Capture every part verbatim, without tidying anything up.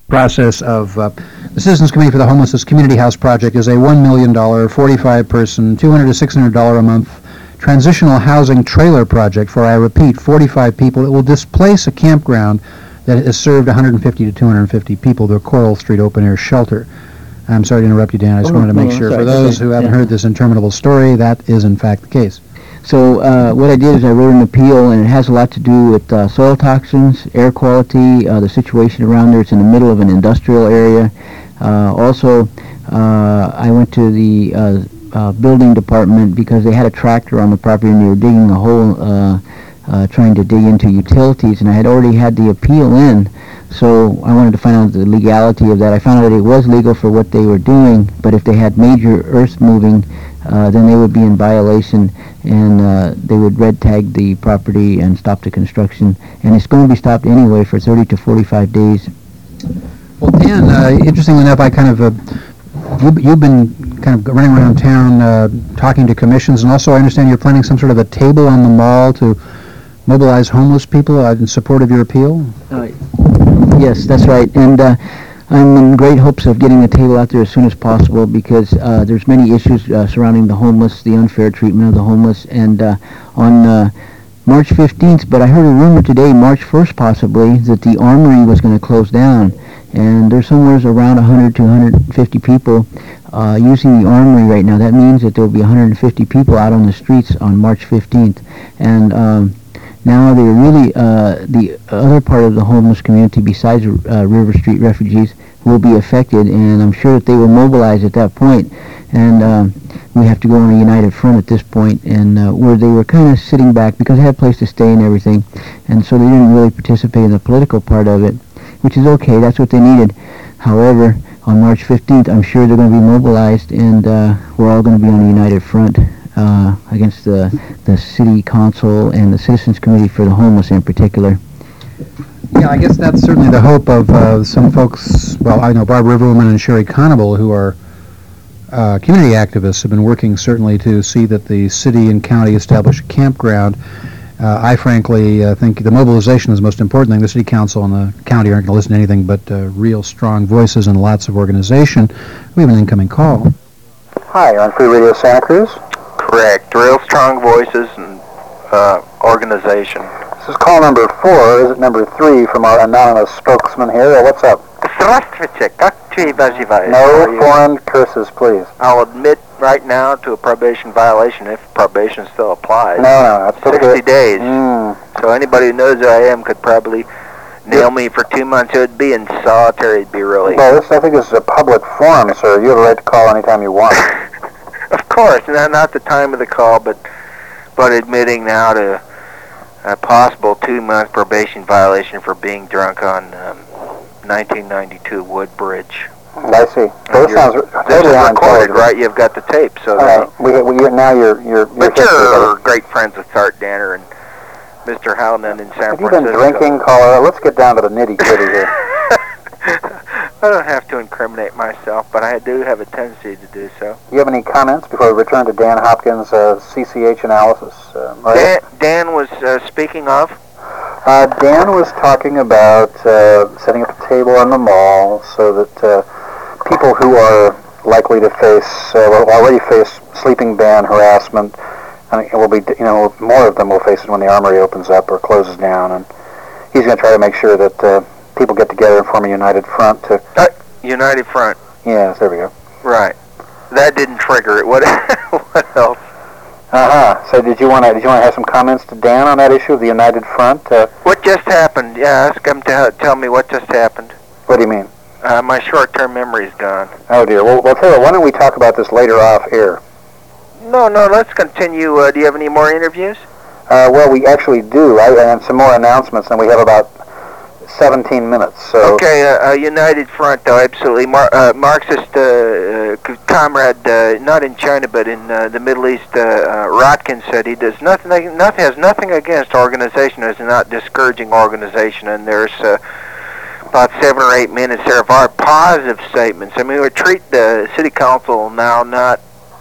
process of uh, the Citizens Committee for the Homelessness Community House Project is a one million dollars, forty-five person, two hundred to six hundred dollars a month transitional housing trailer project for, I repeat, forty-five people. It will displace a campground that has served one hundred fifty to two hundred fifty people, the Coral Street Open Air Shelter. I'm sorry to interrupt you, Dan. I just oh, wanted to make no, sure sorry, for those okay. who haven't yeah. heard this interminable story, that is in fact the case. So uh, what I did is I wrote an appeal, and it has a lot to do with uh, soil toxins, air quality, uh, the situation around there. It's in the middle of an industrial area. Uh, also, uh, I went to the uh, uh, building department because they had a tractor on the property and they were digging a hole, uh, uh, trying to dig into utilities, and I had already had the appeal in. So I wanted to find out the legality of that. I found out that it was legal for what they were doing, but if they had major earth moving, uh, then they would be in violation, and uh, they would red tag the property and stop the construction. And it's going to be stopped anyway for thirty to forty-five days. Well, Dan, uh, interestingly enough, I kind of, uh, you, you've been kind of running around town uh, talking to commissions, and also I understand you're planning some sort of a table on the mall to mobilize homeless people uh, in support of your appeal? Uh, yes, that's right. And uh, I'm in great hopes of getting a table out there as soon as possible because uh, there's many issues uh, surrounding the homeless, the unfair treatment of the homeless, and uh, on uh, March fifteenth, but I heard a rumor today, March first possibly, that the Armory was going to close down. And there's somewhere around one hundred to one hundred fifty people uh, using the Armory right now. That means that there will be one hundred fifty people out on the streets on March fifteenth. And um, now they're really, uh, the other part of the homeless community besides uh, River Street refugees will be affected, and I'm sure that they will mobilize at that point. And um, we have to go on a united front at this point, and uh, where they were kind of sitting back because they had a place to stay and everything, and so they didn't really participate in the political part of it, which is okay. That's what they needed. However, on March fifteenth, I'm sure they're going to be mobilized, and uh, we're all going to be on a united front uh, against the, the city council and the Citizens Committee for the Homeless in particular. Yeah, I guess that's certainly the hope of uh, some folks. Well, I know Barbara Riverwoman and Sherry Conable, who are uh, community activists, have been working certainly to see that the city and county establish a campground. Uh, I frankly uh, think the mobilization is the most important thing. The city council and the county aren't going to listen to anything but uh, real strong voices and lots of organization. We have an incoming call. Hi, you're on Free Radio Santa Cruz? Correct. Real strong voices and uh, organization. This is call number four. Is it number three from our anonymous spokesman here? Or what's up? No foreign curses, please. I'll admit right now to a probation violation if probation still applies. No, no, that's sixty good. days. Mm. So anybody who knows who I am could probably nail me for two months. It would be in solitary. It'd be really... Well, this, I think this is a public forum, sir. You have a right to call anytime you want. Of course, not, not the time of the call, but but admitting now to a possible two-month probation violation for being drunk on um, nineteen ninety-two Woodbridge. I see. So this sounds this totally is recorded, unintelligible. right? You've got the tape, so... All right. We, we, you're, now you're... you're, you're But you're great friends with Art Danner and Mister Howland in San Have you Francisco. been drinking, caller? Let's get down to the nitty-gritty here. I don't have to incriminate myself, but I do have a tendency to do so. Do you have any comments before we return to Dan Hopkins' uh, C C H analysis? Uh, Dan, Dan was uh, speaking of? Uh, Dan was talking about uh, setting up a table on the mall so that uh, people who are likely to face, uh, well, already face sleeping ban harassment, and it will be, you know, more of them will face it when the Armory opens up or closes down, and he's going to try to make sure that uh, people get together and form a united front to... Uh, united front. Yes, there we go. Right. That didn't trigger it. What, what else? Uh-huh. So did you want to did you want to have some comments to Dan on that issue of the united front? Uh, what just happened? Yeah, ask him to tell me what just happened. What do you mean? Uh, my short-term memory's gone. Oh, dear. Well, well, tell you what, why don't we talk about this later off air? No, no, let's continue. Uh, do you have any more interviews? Uh, well, we actually do. I and some more announcements, and we have about seventeen minutes. So. Okay, uh, uh, United Front, though, absolutely. Mar- uh, Marxist uh, uh, comrade, uh, not in China, but in uh, the Middle East, uh, uh, Rotkin said he does nothing, nothing, has nothing against organization, is not discouraging organization, and there's uh, about seven or eight minutes there of our positive statements. I mean, we treat the city council now not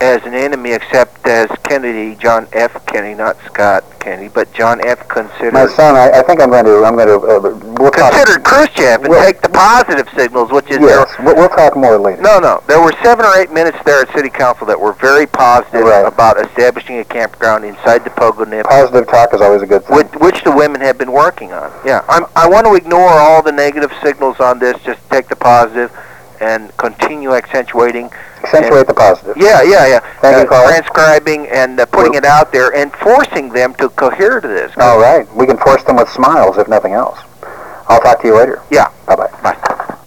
as an enemy, except as Kennedy, John F. Kennedy, not Scott Kennedy, but John F. considered. My son, I, I think I'm going to, I'm going to, uh, we'll talk. Considered Khrushchev and Well- take the positive signals, which is Yes, there. we'll, we'll talk more later. No, no. There were seven or eight minutes there at City Council that were very positive Right. about establishing a campground inside the Pogo Nip, Positive talk is always a good thing. which, which the women have been working on. Yeah, I'm, I want to ignore all the negative signals on this, just take the positive and continue accentuating. Accentuate the positive. Yeah, yeah, yeah. Thank you, Uh, Carl. transcribing and uh, putting it out there and forcing them to cohere to this. All right. We can force them with smiles, if nothing else. I'll talk to you later. Yeah. Bye-bye. Bye.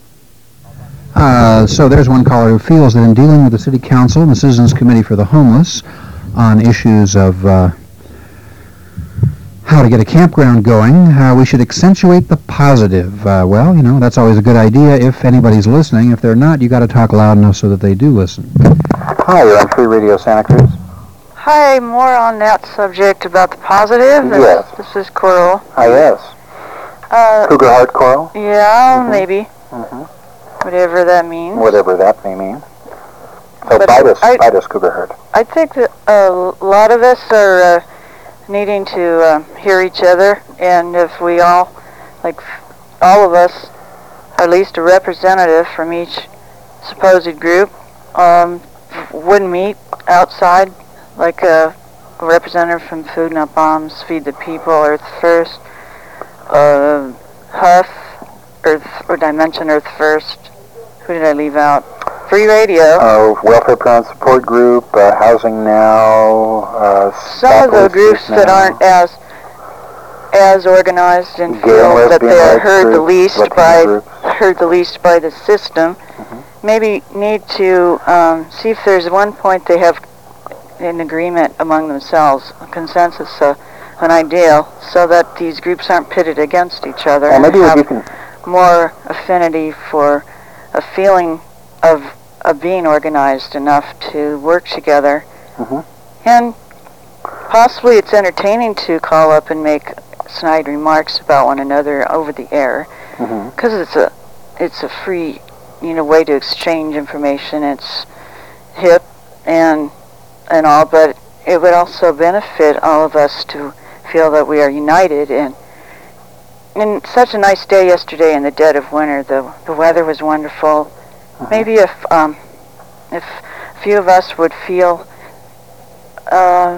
Uh, so there's one caller who feels that in dealing with the City Council and the Citizens Committee for the Homeless on issues of uh, how to get a campground going, uh, we should accentuate the positive. Uh, well, you know, that's always a good idea if anybody's listening. If they're not, you got to talk loud enough so that they do listen. Hi, you're on Free Radio Santa Cruz. Hi, more on that subject about the positive. Yes. This is Coral. Hi, yes. Uh, Cougar Heart Coral, yeah, Mhm. maybe. Mhm. Whatever that means. whatever that may mean. So But bite us, I- bite us, Cougar Heart. I think that a lot of us are uh, needing to uh, hear each other, and if we all, like all of us, at least a representative from each supposed group, um, would meet outside, like a, a representative from Food Not Bombs, Feed the People, Earth First, uh, Huff, Earth, or did I mention Earth First? Who did I leave out? Free Radio. Uh, Welfare Parent Support Group, uh, Housing Now, uh, Some of the Stop groups Racism that Now. aren't as as organized and Gay feel and that lesbian they're rights heard the groups, least Latino by groups. heard the least by the system, maybe need to um, see if there's one point they have an agreement among themselves, a consensus, uh, an ideal, so that these groups aren't pitted against each other Well, and maybe have you can, more affinity for a feeling of of being organized enough to work together. Mhm. And possibly it's entertaining to call up and make snide remarks about one another over the air, mhm. because it's a it's a free, you know, way to exchange information. It's hip and and all, but it would also benefit all of us to feel that we are united. And and such a nice day yesterday in the dead of winter. The the weather was wonderful. Maybe if um, if a few of us would feel, uh,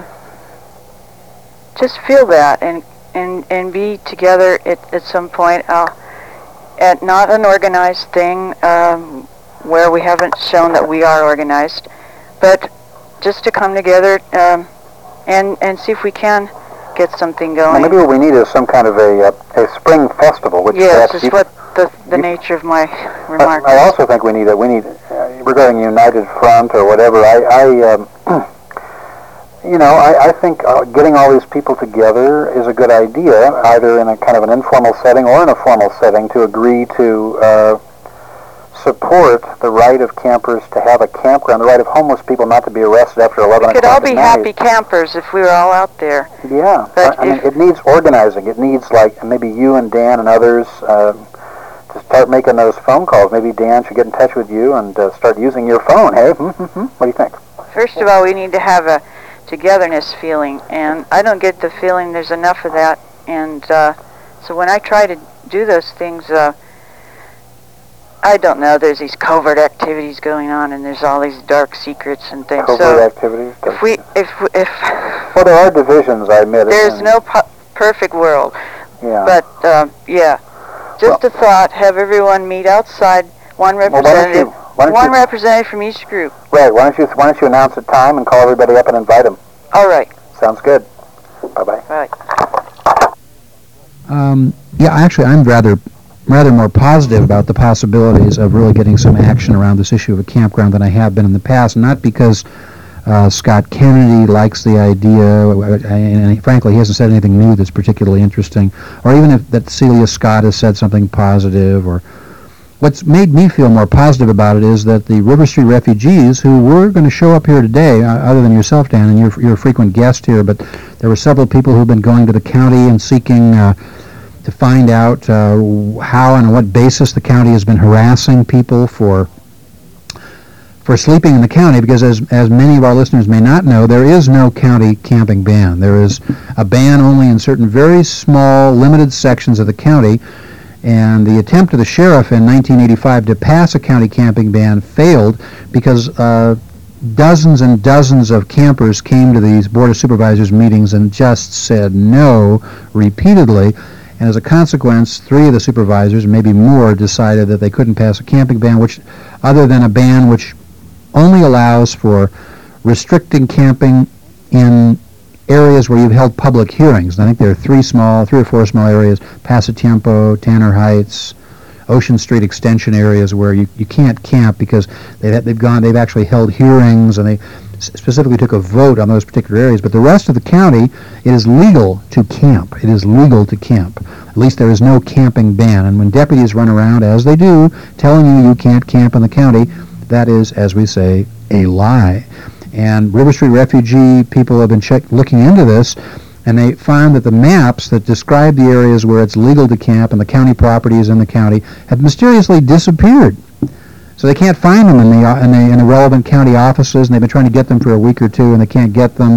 just feel that and and and be together at at some point, uh, at not an organized thing um, where we haven't shown that we are organized, but just to come together um, and and see if we can get something Well, going. maybe what we need is some kind of a, uh, a spring festival, which Yes, perhaps is you what the the you- nature of my I, remark I is. also think we need a, we need uh, regarding United Front or whatever. I, I um, you know, I, I think uh, getting all these people together is a good idea, either in a kind of an informal setting or in a formal setting, to agree to uh, support the right of campers to have a campground, the right of homeless people not to be arrested after eleven We could o'clock all be at night. happy campers if we were all out there. Yeah, But I, I mean, if- it needs organizing. It needs, like, maybe you and Dan and others uh, to start making those phone calls. Maybe Dan should get in touch with you and uh, start using your phone. Hey, hmm, hmm, hmm. What do you think? First of all, we need to have a togetherness feeling, and I don't get the feeling there's enough of that. And uh, so when I try to do those things, uh, I don't know, there's these covert activities going on, and there's all these dark secrets and things. Covert so activities? if we, if if Well, there are divisions, I admit. there's and- no pu- perfect world, Yeah. but uh, yeah, just a thought. Have everyone meet outside. One Well, why don't representative. you, why don't One you, representative from each group. right, why don't you, why don't you announce a time and call everybody up and invite them? All right. Sounds good. Bye-bye. Right. Um, yeah, actually, I'm rather rather more positive about the possibilities of really getting some action around this issue of a campground than I have been in the past. Not because uh, Scott Kennedy likes the idea, and frankly, he hasn't said anything new that's particularly interesting, or even if that Celia Scott has said something positive. Or what's made me feel more positive about it is that the River Street refugees, who were going to show up here today, uh, other than yourself, Dan, and you're, you're a frequent guest here, but there were several people who've been going to the county and seeking uh, to find out uh, how and on what basis the county has been harassing people for for sleeping in the county, because as, as many of our listeners may not know, there is no county camping ban. There is a ban only in certain very small, limited sections of the county, and the attempt of the sheriff in nineteen eighty-five to pass a county camping ban failed because uh, dozens and dozens of campers came to these Board of Supervisors meetings and just said no repeatedly. And as a consequence, three of the supervisors, maybe more, decided that they couldn't pass a camping ban, which, other than a ban which only allows for restricting camping in areas where you've held public hearings. And I think there are three small, three or four small areas: Pasatiempo, Tanner Heights, Ocean Street Extension areas where you, you can't camp because they've they've gone they've actually held hearings and they specifically took a vote on those particular areas. But the rest of the county, it is legal to camp. It is legal to camp. At least there is no camping ban. And when deputies run around, as they do, telling you you can't camp in the county, that is, as we say, a lie. And River Street refugee people have been check- looking into this, and they found that the maps that describe the areas where it's legal to camp and the county properties in the county have mysteriously disappeared. So they can't find them in the, in the in the relevant county offices, and they've been trying to get them for a week or two, and they can't get them.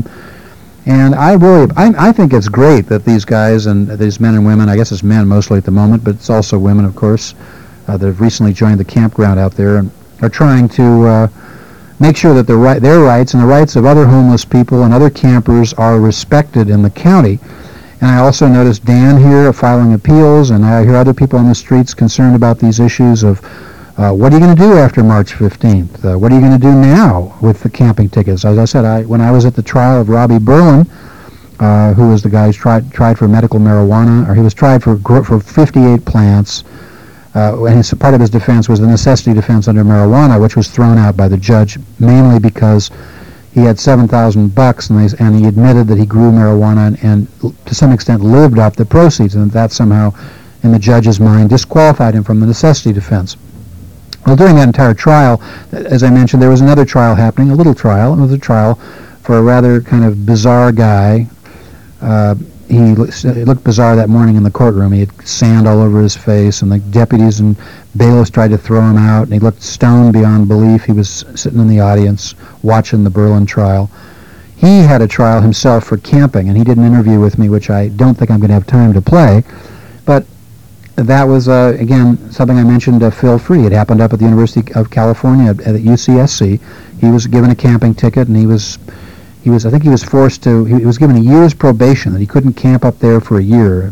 And I really, I, I think it's great that these guys and these men and women, I guess it's men mostly at the moment, but it's also women, of course, uh, that have recently joined the campground out there and are trying to uh, make sure that the right, their rights and the rights of other homeless people and other campers are respected in the county. And I also noticed Dan here filing appeals, and I hear other people on the streets concerned about these issues of uh, what are you going to do after March fifteenth? Uh, what are you going to do now with the camping tickets? As I said, I, when I was at the trial of Robbie Berlin, uh, who was the guy who's tried, tried for medical marijuana, or he was tried for for fifty-eight plants, Uh, and his, part of his defense was the necessity defense under marijuana, which was thrown out by the judge mainly because he had seven thousand bucks, and, they, and he admitted that he grew marijuana and, and to some extent lived off the proceeds, and that somehow, in the judge's mind, disqualified him from the necessity defense. Well, during that entire trial, as I mentioned, there was another trial happening, a little trial. It was a trial for a rather kind of bizarre guy. Uh, He looked bizarre that morning in the courtroom. He had sand all over his face, and the deputies and bailiffs tried to throw him out, and he looked stoned beyond belief. He was sitting in the audience watching the Berlin trial. He had a trial himself for camping, and he did an interview with me, which I don't think I'm going to have time to play. But that was, uh, again, something I mentioned, uh, Phil Free. It happened up at the University of California at, at U C S C. He was given a camping ticket, and he was... He was, I think he was forced to, he was given a year's probation, that he couldn't camp up there for a year.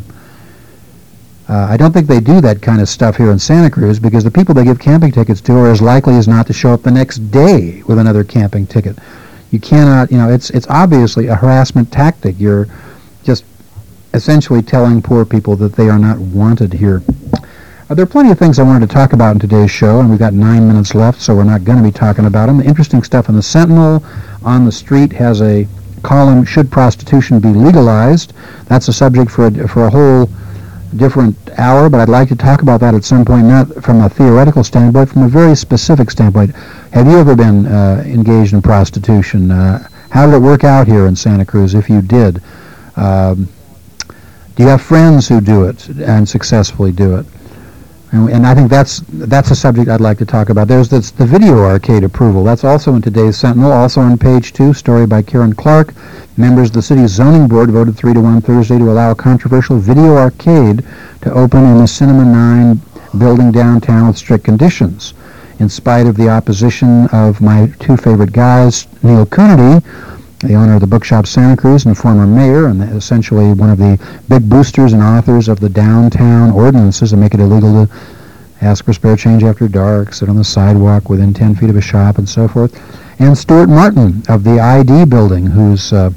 Uh, I don't think they do that kind of stuff here in Santa Cruz, because the people they give camping tickets to are as likely as not to show up the next day with another camping ticket. You cannot, you know, it's it's obviously a harassment tactic. You're just essentially telling poor people that they are not wanted here. Uh, there are plenty of things I wanted to talk about in today's show, and we've got nine minutes left, so we're not going to be talking about them. The interesting stuff in the Sentinel on the Street has a column, Should Prostitution Be Legalized? That's a subject for a, for a whole different hour, but I'd like to talk about that at some point, not from a theoretical standpoint, from a very specific standpoint. Have you ever been uh, engaged in prostitution? Uh, how did it work out here in Santa Cruz, if you did? Um, do you have friends who do it and successfully do it? And, and I think that's that's a subject I'd like to talk about. There's this, the video arcade approval. That's also in today's Sentinel. Also on page two, story by Karen Clark. Members of the city's zoning board voted three to one Thursday to allow a controversial video arcade to open in the Cinema nine building downtown with strict conditions. In spite of the opposition of my two favorite guys, Neil Cunity, the owner of the Bookshop Santa Cruz and former mayor, and essentially one of the big boosters and authors of the downtown ordinances that make it illegal to ask for spare change after dark, sit on the sidewalk within ten feet of a shop, and so forth. And Stuart Martin of the I D building, who's uh,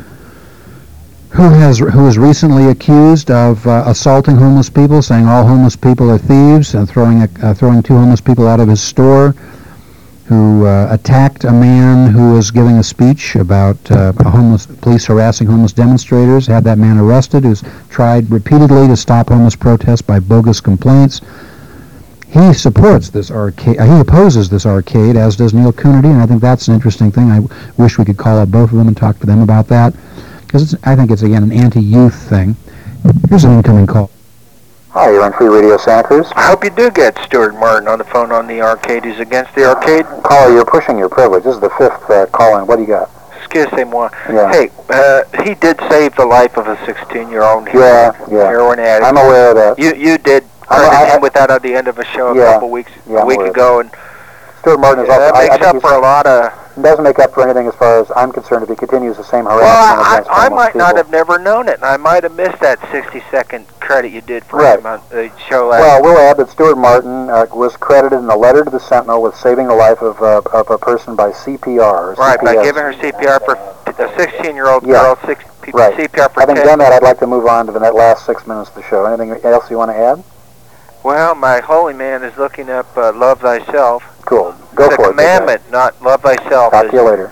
who has who was recently accused of uh, assaulting homeless people, saying all homeless people are thieves, and throwing a, uh, throwing two homeless people out of his store, who uh, attacked a man who was giving a speech about uh, a homeless police harassing homeless demonstrators, had that man arrested, who's tried repeatedly to stop homeless protests by bogus complaints. He supports this arcade, uh, he opposes this arcade, as does Neil Cunity, and I think that's an interesting thing. I w- wish we could call up both of them and talk to them about that, because I think it's, again, an anti-youth thing. Here's an incoming call. Hi, you're on Free Radio Santa Cruz. I hope you do get Stuart Martin on the phone on the arcade. He's against the arcade. Caller, you're pushing your privilege. This is the fifth uh, call-in. What do you got? Excusez-moi. Yeah. Hey, uh, he did save the life of a sixteen-year-old Yeah, yeah. heroin addict. I'm aware of that. You you did I'm- credit I- him with that at the end of a show a Yeah. couple weeks, Yeah, a I'm week aware of ago, and Stuart Martin is uh, also... that I- I makes think up he's- for a lot of... It doesn't make up for anything as far as I'm concerned if he continues the same harassment Well, I, against I homeless might not people. have never known it, and I might have missed that sixty-second credit you did for Right. him on the show last Well, we'll add that Stuart Martin uh, was credited in the letter to the Sentinel with saving the life of, uh, of a person by C P R. Or Right, C P by S. giving her C P R for a sixteen-year-old Yeah. girl, six, P- Right. C P R for Having ten. done that, I'd like to move on to the last six minutes of the show. Anything else you want to add? Well, my holy man is looking up uh, Love Thyself. Cool. Go It's a for it. big guy. commandment, not Love Thyself. Talk is- to you later.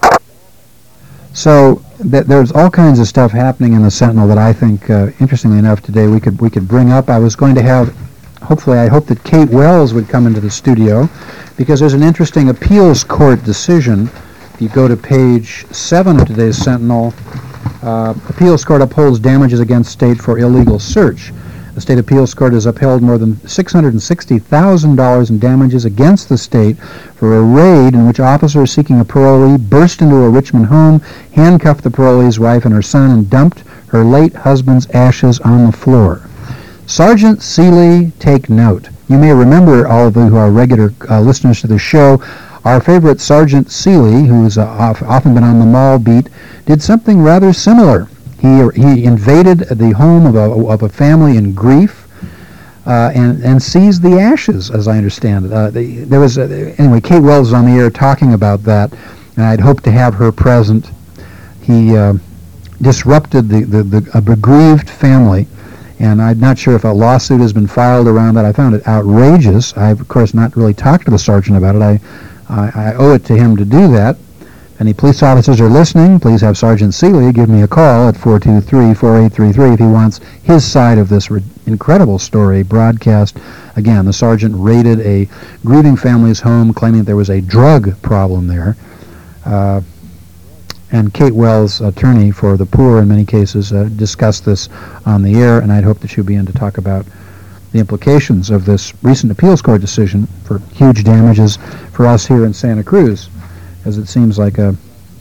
So th- there's all kinds of stuff happening in the Sentinel that I think, uh, interestingly enough, today we could we could bring up. I was going to have, hopefully, I hope that Kate Wells would come into the studio, because there's an interesting appeals court decision. If you go to page seven of today's Sentinel, uh, appeals court upholds damages against state for illegal search. The state appeals court has upheld more than six hundred sixty thousand dollars in damages against the state for a raid in which officers seeking a parolee burst into a Richmond home, handcuffed the parolee's wife and her son, and dumped her late husband's ashes on the floor. Sergeant Seeley, take note. You may remember, all of you who are regular uh, listeners to the show, our favorite Sergeant Seeley, who's uh, off, often been on the mall beat, did something rather similar. He he invaded the home of a of a family in grief, uh, and and seized the ashes, as I understand it. Uh, the, there was uh, anyway. Kate Wells was on the air talking about that, and I'd hoped to have her present. He uh, disrupted the the, the a bereaved family, and I'm not sure if a lawsuit has been filed around that. I found it outrageous. I've of course not really talked to the sergeant about it. I I, I owe it to him to do that. Any police officers are listening, please have Sergeant Seeley give me a call at four two three, four eight three three if he wants his side of this re- incredible story broadcast. Again, the sergeant raided a grieving family's home, claiming that there was a drug problem there. Uh, and Kate Wells, attorney for the poor in many cases, uh, discussed this on the air, and I'd hope that she'll be in to talk about the implications of this recent appeals court decision for huge damages for us here in Santa Cruz, as it seems like a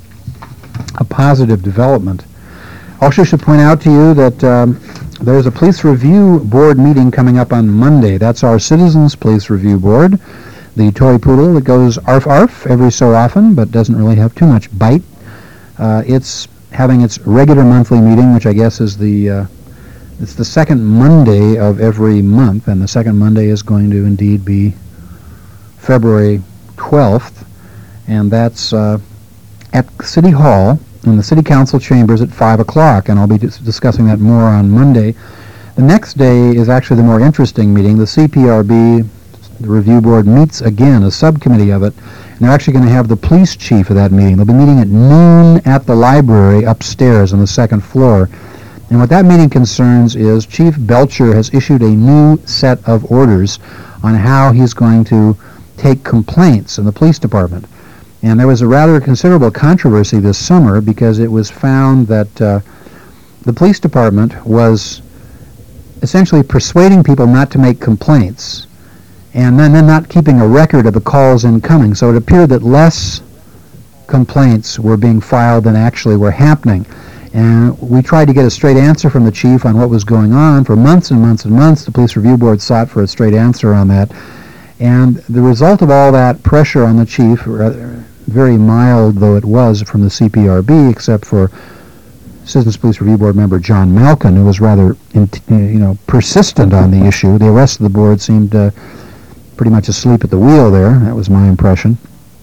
a positive development. Also should point out to you that um, there's a police review board meeting coming up on Monday. That's our Citizens Police Review Board, the toy poodle that goes arf arf every so often but doesn't really have too much bite. Uh, it's having its regular monthly meeting, which I guess is the uh, it's the second Monday of every month, and the second Monday is going to indeed be February twelfth. And that's uh, at City Hall in the City Council chambers at five o'clock, and I'll be dis- discussing that more on Monday. The next day is actually the more interesting meeting. The C P R B, the review board, meets again, a subcommittee of it, and they're actually going to have the police chief of that meeting. They'll be meeting at noon at the library upstairs on the second floor. And what that meeting concerns is Chief Belcher has issued a new set of orders on how he's going to take complaints in the police department. And there was a rather considerable controversy this summer because it was found that uh, the police department was essentially persuading people not to make complaints and then, then not keeping a record of the calls incoming. So it appeared that less complaints were being filed than actually were happening. And we tried to get a straight answer from the chief on what was going on. For months and months and months, the Police Review Board sought for a straight answer on that. And the result of all that pressure on the chief, rather, very mild though it was from the C P R B, except for Citizens Police Review Board member John Malkin, who was rather, you know, persistent on the issue. The rest of the board seemed uh, pretty much asleep at the wheel there. That was my impression.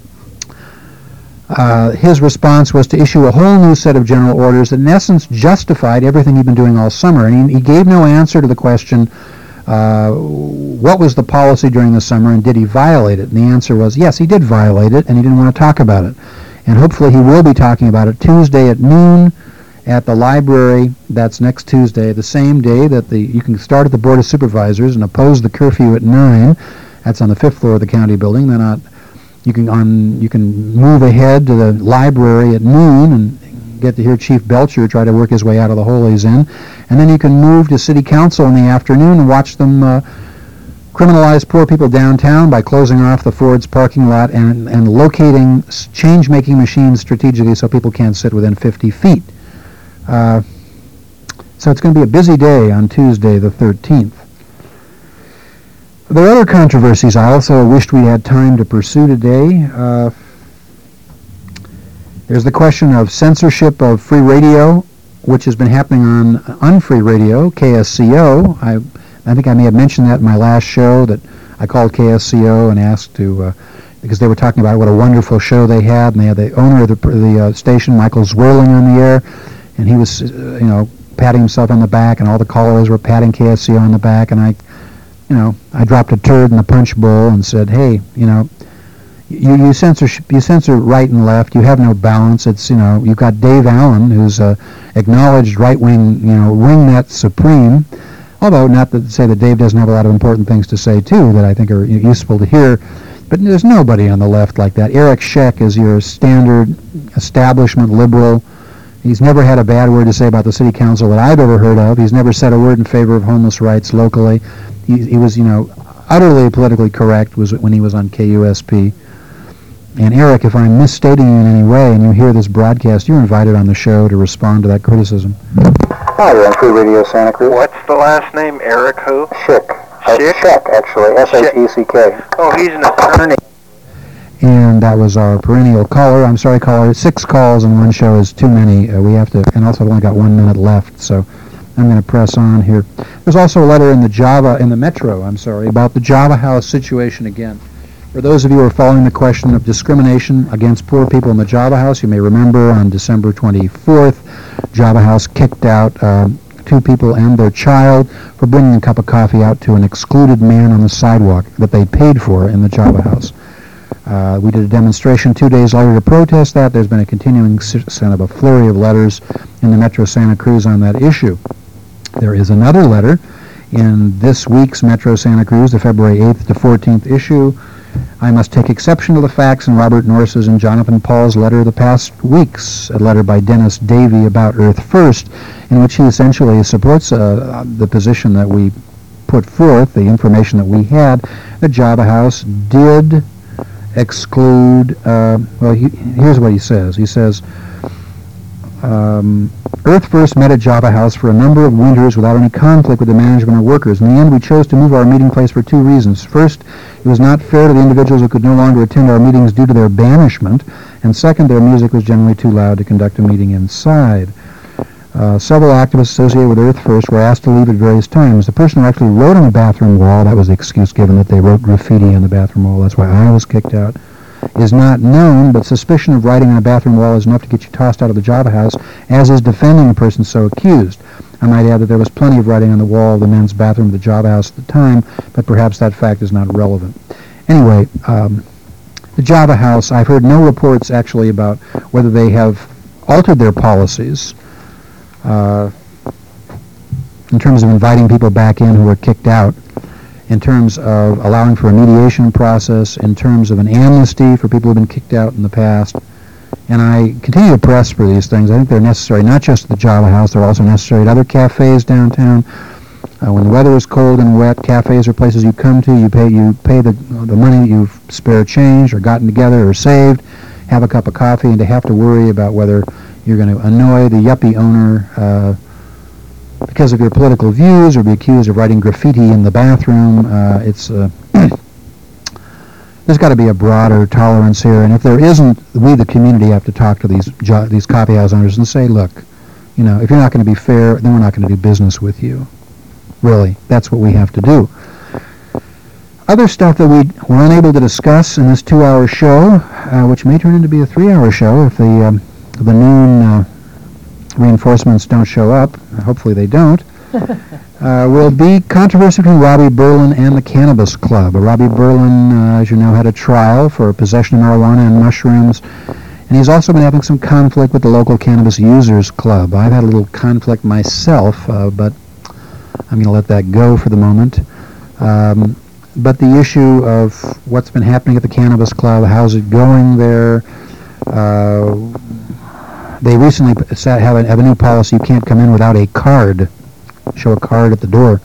Uh, his response was to issue a whole new set of general orders that in essence justified everything he'd been doing all summer. And he, he gave no answer to the question, uh, what was the policy during the summer and did he violate it? And the answer was yes, he did violate it, and he didn't want to talk about it. And hopefully he will be talking about it Tuesday at noon at the library. That's next Tuesday, the same day that the you can start at the Board of Supervisors and oppose the curfew at nine. That's on the fifth floor of the county building. Then on, you can on you can move ahead to the library at noon and get to hear Chief Belcher try to work his way out of the hole he's in. And then you can move to City Council in the afternoon and watch them uh, criminalize poor people downtown by closing off the Ford's parking lot and, and locating s- change-making machines strategically so people can't sit within fifty feet. Uh, so it's going to be a busy day on Tuesday the thirteenth. There are other controversies I also wished we had time to pursue today. Uh, there's the question of censorship of free radio, which has been happening on Unfree Radio, K S C O. I, I think I may have mentioned that in my last show, that I called K S C O and asked to, uh, because they were talking about what a wonderful show they had, and they had the owner of the, the uh, station, Michael Zwirling, on the air, and he was, uh, you know, patting himself on the back, and all the callers were patting K S C O on the back, and I, you know, I dropped a turd in the punch bowl and said, hey, you know, you you censor you censor right and left. You have no balance. It's, you know, you've got Dave Allen, who's a acknowledged right-wing, you know, wingnut supreme. Although not to say that Dave doesn't have a lot of important things to say too that I think are useful to hear. But there's nobody on the left like that. Eric Scheck is your standard establishment liberal. He's never had a bad word to say about the city council that I've ever heard of. He's never said a word in favor of homeless rights locally. He, he was, you know, utterly politically correct was when he was on K U S P. And Eric, if I'm misstating you in any way and you hear this broadcast, you're invited on the show to respond to that criticism. Hi, you're on Free Radio Santa Cruz. What's the last name? Eric who? Schick. Uh, Schick? Scheck, actually. S H E C K. Oh, he's an attorney. And that was our perennial caller. I'm sorry, caller. Six calls in one show is too many. Uh, we have to, and also I've only got one minute left, so I'm going to press on here. There's also a letter in the Java, in the Metro, I'm sorry, about the Java House situation again. For those of you who are following the question of discrimination against poor people in the Java House, you may remember on December twenty-fourth, Java House kicked out um, two people and their child for bringing a cup of coffee out to an excluded man on the sidewalk that they paid for in the Java House. Uh, we did a demonstration two days later to protest that. There's been a continuing kind of a flurry of letters in the Metro Santa Cruz on that issue. There is another letter in this week's Metro Santa Cruz, the February eighth to fourteenth issue. I must take exception to the facts in Robert Norris's and Jonathan Paul's letter of the past weeks, a letter by Dennis Davey about Earth First, in which he essentially supports uh, the position that we put forth, the information that we had, that Java House did exclude, uh, well, he, here's what he says. He says, um, Earth First met at Java House for a number of winters without any conflict with the management or workers. In the end, we chose to move our meeting place for two reasons. First, it was not fair to the individuals who could no longer attend our meetings due to their banishment. And second, their music was generally too loud to conduct a meeting inside. Uh, several activists associated with Earth First were asked to leave at various times. The person who actually wrote on the bathroom wall, that was the excuse given that they wrote graffiti on the bathroom wall, that's why I was kicked out, is not known, but suspicion of writing on a bathroom wall is enough to get you tossed out of the Java House, as is defending a person so accused. I might add that there was plenty of writing on the wall of the men's bathroom of the Java House at the time, but perhaps that fact is not relevant. Anyway, um, the Java House, I've heard no reports actually about whether they have altered their policies uh, in terms of inviting people back in who were kicked out, in terms of allowing for a mediation process, in terms of an amnesty for people who have been kicked out in the past. And I continue to press for these things. I think they're necessary, not just at the Java House, they're also necessary at other cafes downtown. Uh, when the weather is cold and wet, cafes are places you come to, you pay you pay the, the money that you've spare change or gotten together or saved, have a cup of coffee, and to have to worry about whether you're going to annoy the yuppie owner uh, because of your political views or be accused of writing graffiti in the bathroom. Uh, it's uh, there's got to be a broader tolerance here, and if there isn't, we the community have to talk to these jo- these coffee house owners and say, look, you know, if you're not going to be fair, then we're not going to do business with you. Really, that's what we have to do. Other stuff that we were unable to discuss in this two-hour show, uh, which may turn into be a three-hour show if the um, the noon uh, reinforcements don't show up. Hopefully they don't. uh, will be controversy between Robbie Berlin and the Cannabis Club. Uh, Robbie Berlin, uh, as you know, had a trial for possession of marijuana and mushrooms, and he's also been having some conflict with the local Cannabis Users Club. I've had a little conflict myself, uh, but I'm going to let that go for the moment. Um, but the issue of what's been happening at the Cannabis Club, how's it going there, uh, they recently p- sa- have a, have a new policy. You can't come in without a card. Show a card at the door,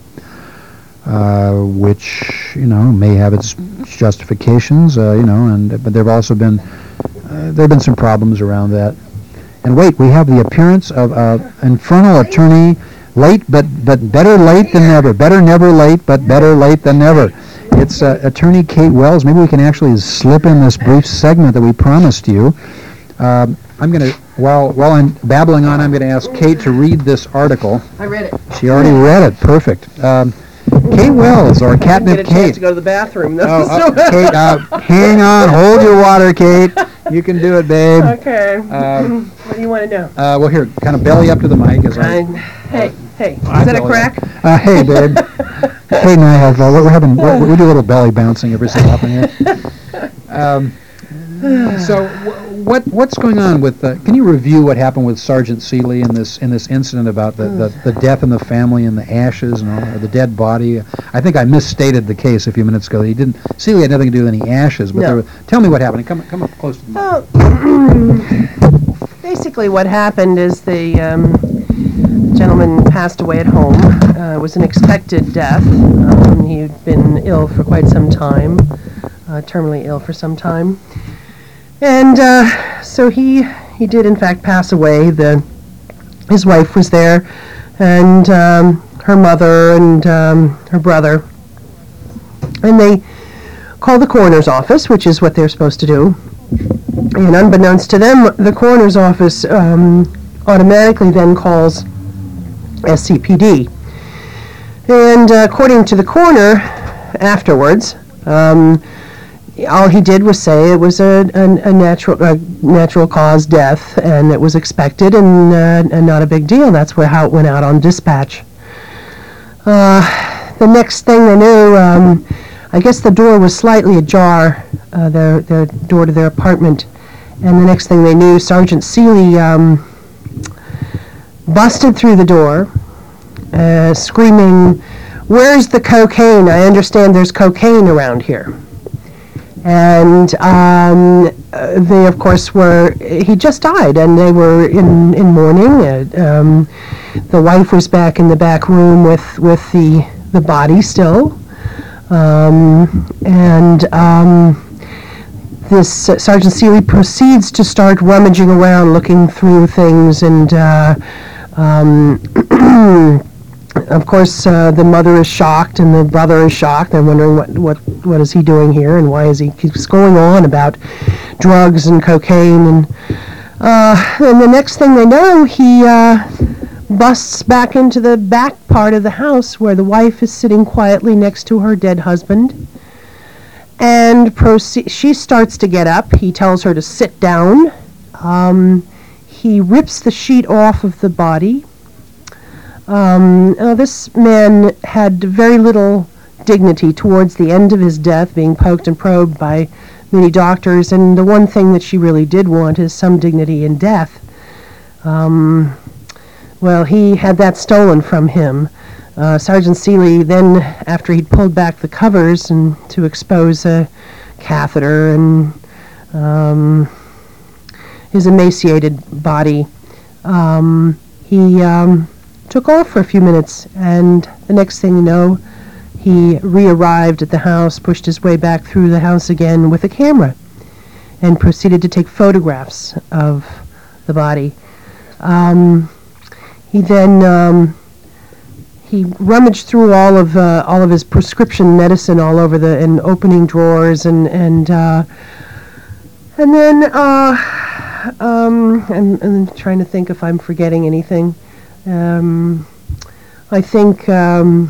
uh, which, you know, may have its justifications, uh, you know, and but there have also been uh, there have been some problems around that. And wait, we have the appearance of uh, infernal attorney, late but but better late than never. Better never late, but better late than never. It's uh, Attorney Kate Wells. Maybe we can actually slip in this brief segment that we promised you. Um, I'm going to, while while I'm babbling on, I'm going to ask Kate to read this article. I read it. She already read it. Perfect. Um, Kate Wells, or I didn't Catnip get a chance Kate. to go to the bathroom, though. Oh, so- uh, Kate, uh, hang on. Hold your water, Kate. You can do it, babe. Okay. Um, what do you want to know? Uh, well, here, kind of belly up to the mic. As I, I, hey, hey, is I that a belly crack? up. Uh, hey, babe. Kate and I have, uh, we're having, we're, we do a little belly bouncing every so often here. Um, so, wh- what what's going on with? Uh, can you review what happened with Sergeant Seeley in this in this incident about the, the, the death in the family and the ashes and all, or the dead body? I think I misstated the case a few minutes ago. He didn't. Seeley had nothing to do with any ashes. But No. there were, tell me what happened. Come come up close to the mic. Well, basically what happened is the um, gentleman passed away at home. Uh, it was an expected death. Um, he'd been ill for quite some time, uh, terminally ill for some time. And uh, so he he did in fact pass away. The his wife was there, and um, her mother and um, her brother, and they called the coroner's office, which is what they're supposed to do. And unbeknownst to them, the coroner's office um, automatically then calls S C P D. And uh, according to the coroner, afterwards, um, all he did was say it was a, a, a natural a natural cause death, and it was expected, and, uh, and not a big deal. That's where how it went out on dispatch. Uh, the next thing they knew, um, I guess the door was slightly ajar, uh, their their door to their apartment, and the next thing they knew, Sergeant Seeley um, busted through the door, uh, screaming, "Where's the cocaine? I understand there's cocaine around here." And um, uh, they, of course, were, he just died, and they were in, in mourning. Uh, um, the wife was back in the back room with, with the, the body still. Um, and um, this uh, Sergeant Seeley proceeds to start rummaging around, looking through things, and uh, um, of course, uh, the mother is shocked and the brother is shocked. They're wondering what, what, what is he doing here, and why is he keeps going on about drugs and cocaine. And uh, and the next thing they know, he uh, busts back into the back part of the house where the wife is sitting quietly next to her dead husband. And proce- she starts to get up. He tells her to sit down. Um, he rips the sheet off of the body. Um, uh, this man had very little dignity towards the end of his death, being poked and probed by many doctors, and the one thing that she really did want is some dignity in death. Um, well, he had that stolen from him. Uh, Sergeant Seeley then, after he'd pulled back the covers and to expose a catheter and um, his emaciated body, um, he um, took off for a few minutes, and the next thing you know, he re-arrived at the house, pushed his way back through the house again with a camera, and proceeded to take photographs of the body. Um, he then um, he rummaged through all of uh, all of his prescription medicine all over the and opening drawers, and and uh, and then uh, um, I'm, I'm trying to think if I'm forgetting anything. Um, I think um,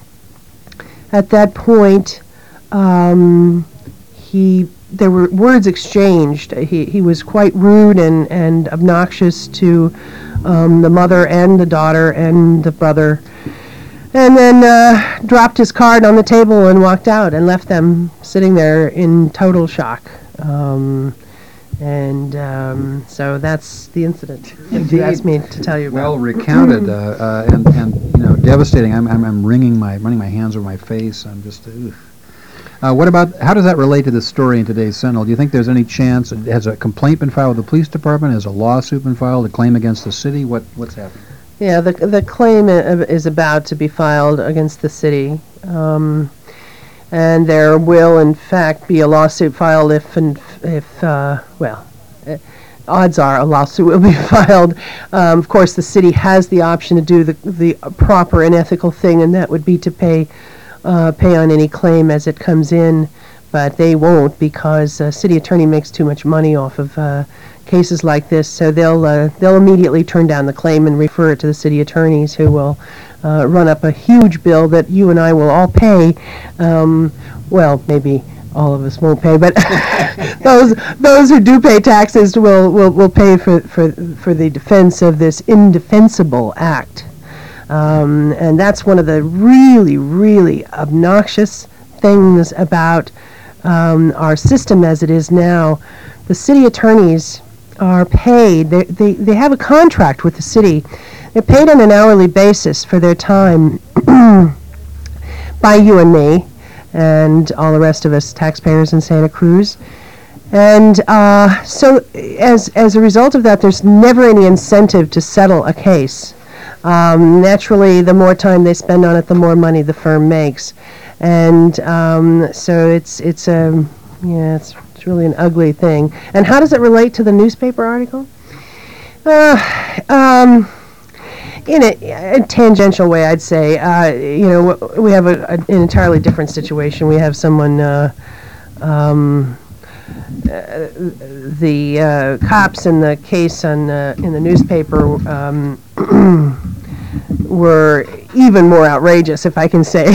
at that point um, he there were words exchanged. He he was quite rude and, and obnoxious to um, the mother and the daughter and the brother, and then uh, dropped his card on the table and walked out and left them sitting there in total shock. Um, And um, so that's the incident. If you asked me to tell you about. Well recounted, uh, uh, and, and you know, devastating. I'm, I'm, I'm wringing my running my hands over my face. I'm just. Ugh. Uh, what about, how does that relate to the story in today's Sentinel? Do you think there's any chance, has a complaint been filed with the police department? Has a lawsuit been filed, a claim against the city? What What's happening? Yeah, the the claim i- is about to be filed against the city, um, and there will, in fact, be a lawsuit filed if, and if uh, well, eh, odds are a lawsuit will be filed. Um, of course, the city has the option to do the the proper and ethical thing, and that would be to pay uh, pay on any claim as it comes in, but they won't because uh, city attorney makes too much money off of uh, cases like this, so they'll uh, they'll immediately turn down the claim and refer it to the city attorneys, who will uh, run up a huge bill that you and I will all pay. Um, well, maybe all of us won't pay, but those those who do pay taxes will will, will pay for, for for the defense of this indefensible act. Um, and that's one of the really, really obnoxious things about um, our system as it is now. The city attorneys are paid, they, they, they have a contract with the city. They're paid on an hourly basis for their time by you and me and all the rest of us taxpayers in Santa Cruz. And uh, so as, as a result of that, there's never any incentive to settle a case. Um, naturally, the more time they spend on it, the more money the firm makes. And um, so it's, it's a, yeah, it's It's really an ugly thing. And how does it relate to the newspaper article? Uh, um, in a, a tangential way, I'd say. Uh, you know, w- we have a, a, an entirely different situation. We have someone, uh, um, uh, the uh, cops in the case on uh, in the newspaper um, were even more outrageous, if I can say,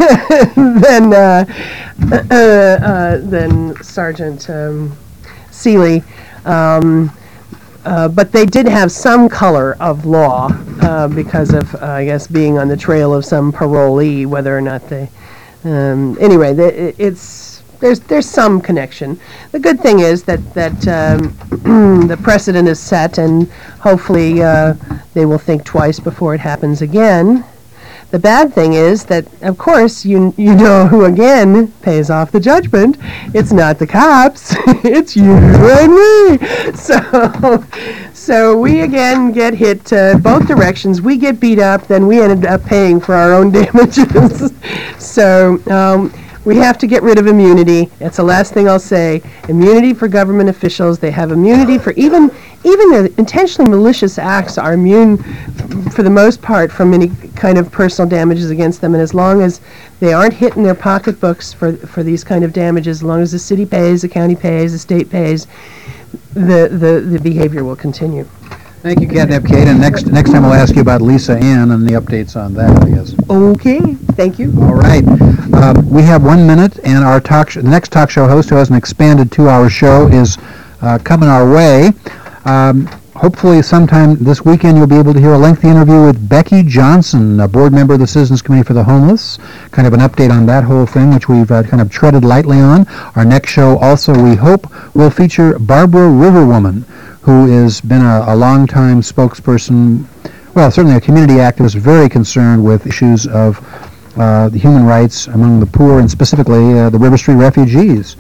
than uh, uh, uh, than Sergeant um, Seeley. Um, uh, but they did have some color of law uh, because of, uh, I guess, being on the trail of some parolee, whether or not they. Um, anyway, the, it's there's there's some connection. The good thing is that that um, the precedent is set, and hopefully uh, they will think twice before it happens again. The bad thing is that, of course, you you know who again pays off the judgment. It's not the cops. It's you and me. So, so we again get hit uh, both directions. We get beat up, then we ended up paying for our own damages. So um, we have to get rid of immunity. That's the last thing I'll say. Immunity for government officials. They have immunity for even even their intentionally malicious acts are immune, for the most part, from any kind of personal damages against them. And as long as they aren't hitting their pocketbooks for for these kind of damages, as long as the city pays, the county pays, the state pays, the the, the behavior will continue. Thank you, Catnip Kate. And next next time I'll ask you about Lisa Ann and the updates on that, I guess. Okay, thank you. All right. Um, we have one minute, and our talk sh- the next talk show host, who has an expanded two-hour show, is uh, coming our way. Um, hopefully sometime this weekend you'll be able to hear a lengthy interview with Becky Johnson, a board member of the Citizens Committee for the Homeless. Kind of an update on that whole thing, which we've uh, kind of treaded lightly on. Our next show also, we hope, will feature Barbara Riverwoman, who has been a, a long-time spokesperson, well, certainly a community activist, very concerned with issues of uh, the human rights among the poor, and specifically uh, the River Street refugees.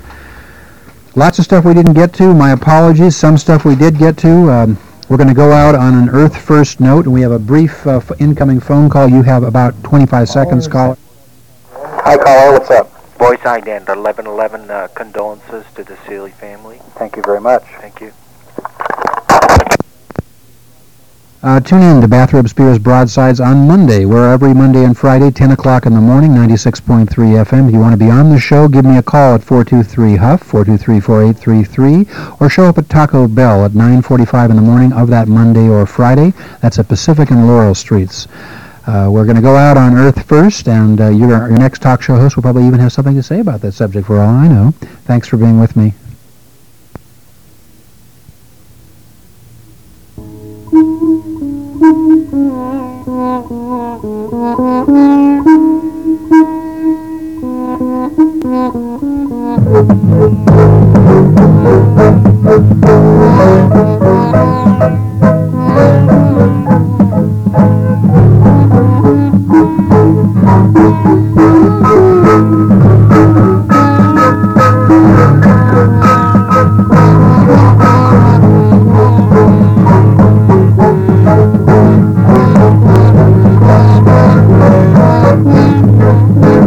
Lots of stuff we didn't get to. My apologies. Some stuff we did get to. Um, we're going to go out on an Earth First note, and we have a brief uh, f- incoming phone call. You have about twenty-five seconds, caller. Hi, caller. What's up? Boys Island, eleven eleven, uh, condolences to the Seeley family. Thank you very much. Thank you. Uh, tune in to Bathrobe Spears Broadsides on Monday. We're every Monday and Friday, ten o'clock in the morning, ninety-six point three F M. If you want to be on the show, give me a call at four two three H U F, four two three, four eight three three, or show up at Taco Bell at nine forty-five in the morning of that Monday or Friday. That's at Pacific and Laurel Streets. Uh, we're going to go out on Earth First, and uh, your, your next talk show host will probably even have something to say about that subject, for all I know. Thanks for being with me.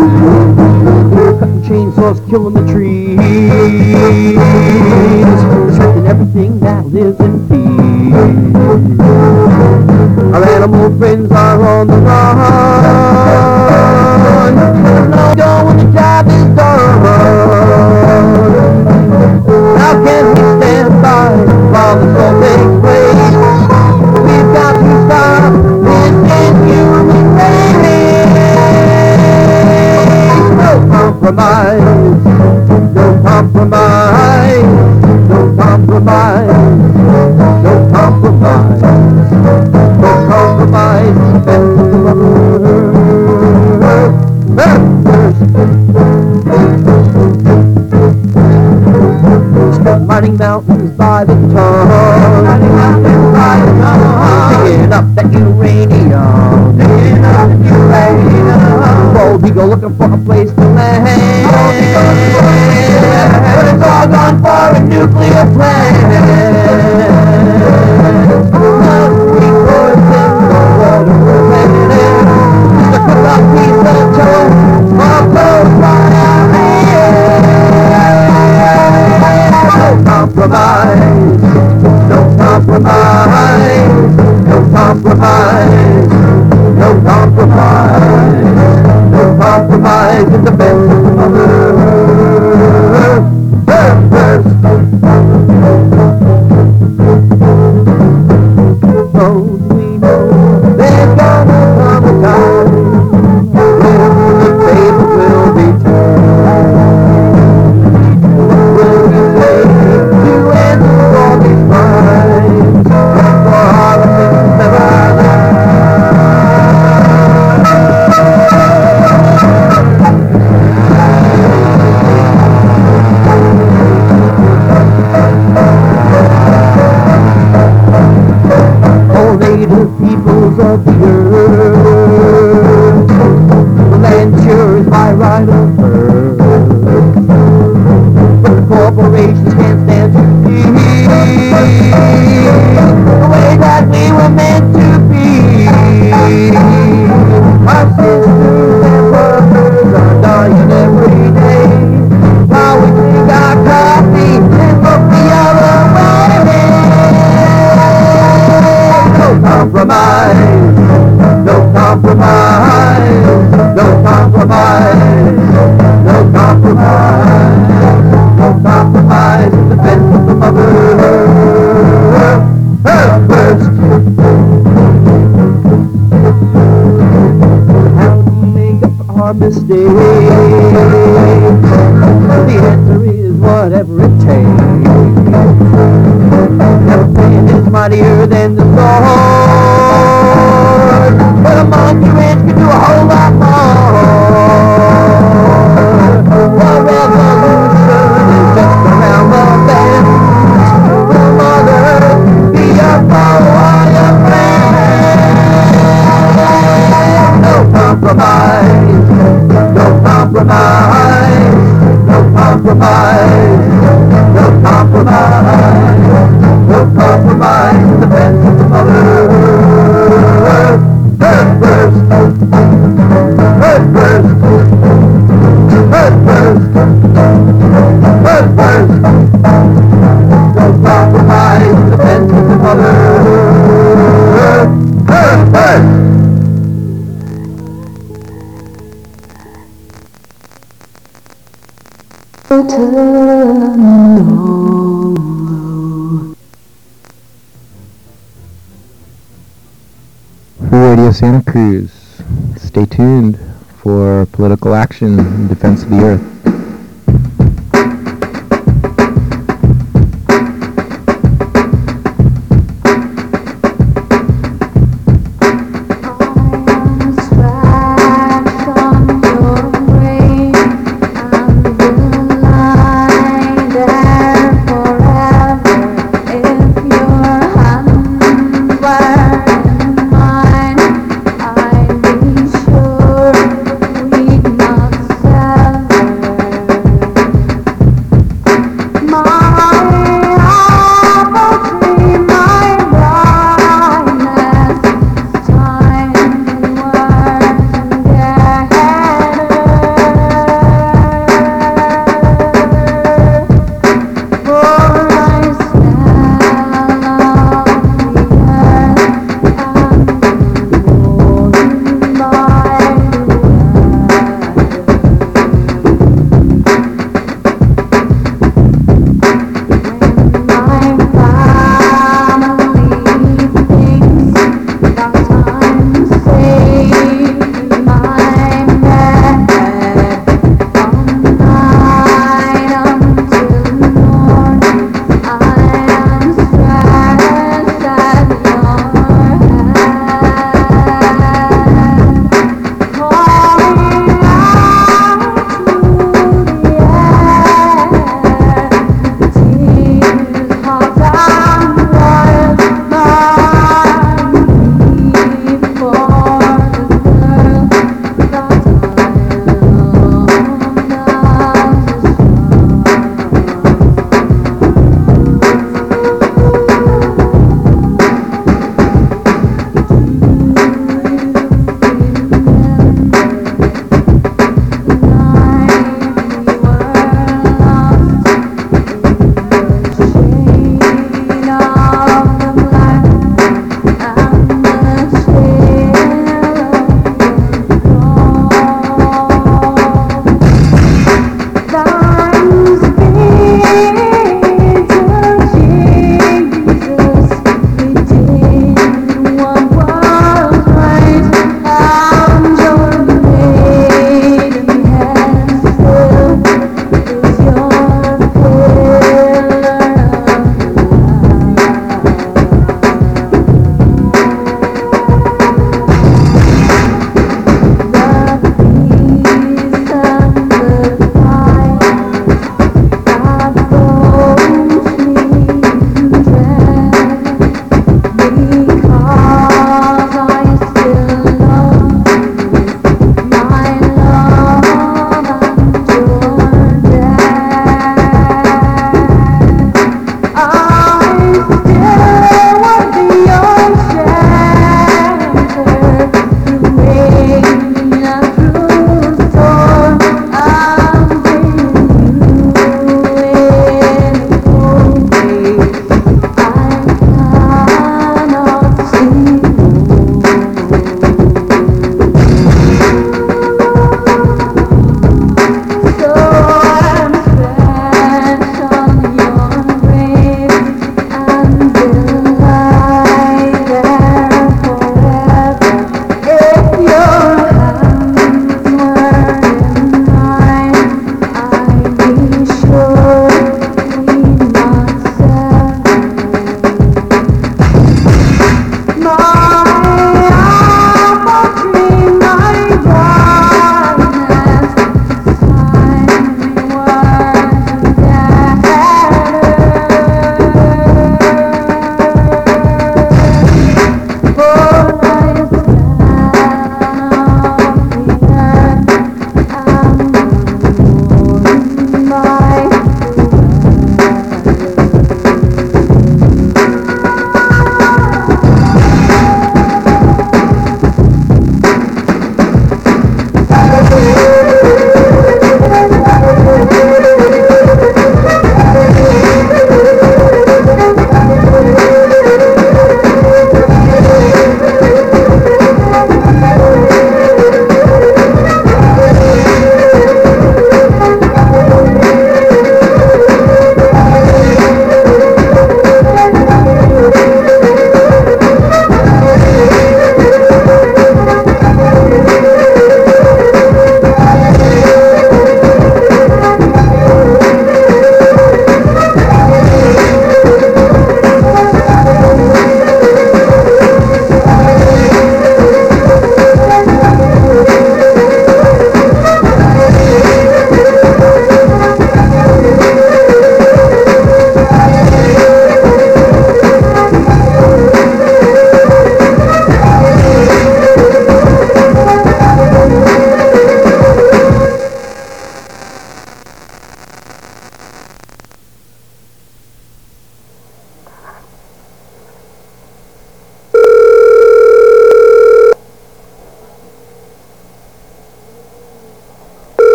Cutting chainsaws, killing the trees, destructing everything that lives in peace. Our animal friends are on the run. There's no go when the job is done. How can we stand by while this all takes place? We've got to stop this inhuman race. No compromise, no compromise, no compromise, no compromise, no compromise. Defense of the mother earth. Mining mountains by the ton, mining mountains by the ton, digging up that uranium, digging up that uranium. Bald eagle looking for a place to land, but it's all gone for a nuclear plant. Not sweet poison, no water or planet, just a cook up piece of toast, all close by our hands. No compromise, no compromise, no compromise, no compromise, no compromise in defense of the mother earth. Oh, we know there's gonna come a time when the table will be turned. Will we say to answer all these crimes for our sins never learned? All native peoples of the earth, the land sure is by right of birth. But the corporations can't stand to be the way that we were meant to be. Our sisters and brothers are dying every day while we drink our coffee and look the other way. No compromise, no compromise, no compromise, no compromise, no compromise in defense of the mother earth. Earth first. How do we make up for our mistakes? The answer is whatever it takes. Never plan is mightier than the sword, but a monkey wrench can do a whole lot more. The revolution is just around the bend. Will Mother Earth be your foe or your friend? No compromise, no compromise, no compromise, no compromise, no compromise in defense of the mother earth. Earth first, earth first, earth first, earth first. No compromise in defense of the mother earth. Earth first. Free Radio Santa Cruz. Stay tuned for political action in defense of the earth. I'd be sure we'd not sever.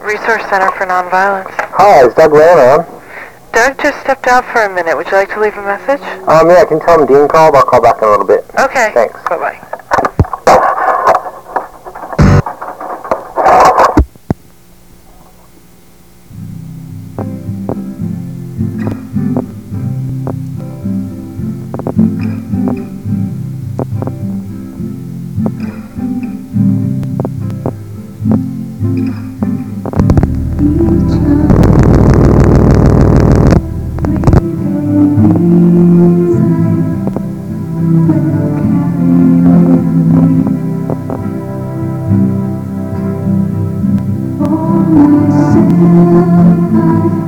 Resource Center for Nonviolence. Hi, is Doug Land on? Doug just stepped out for a minute. Would you like to leave a message? Um, yeah, I can tell him Dean called. I'll call back in a little bit. Okay. Thanks. Bye-bye. For myself, I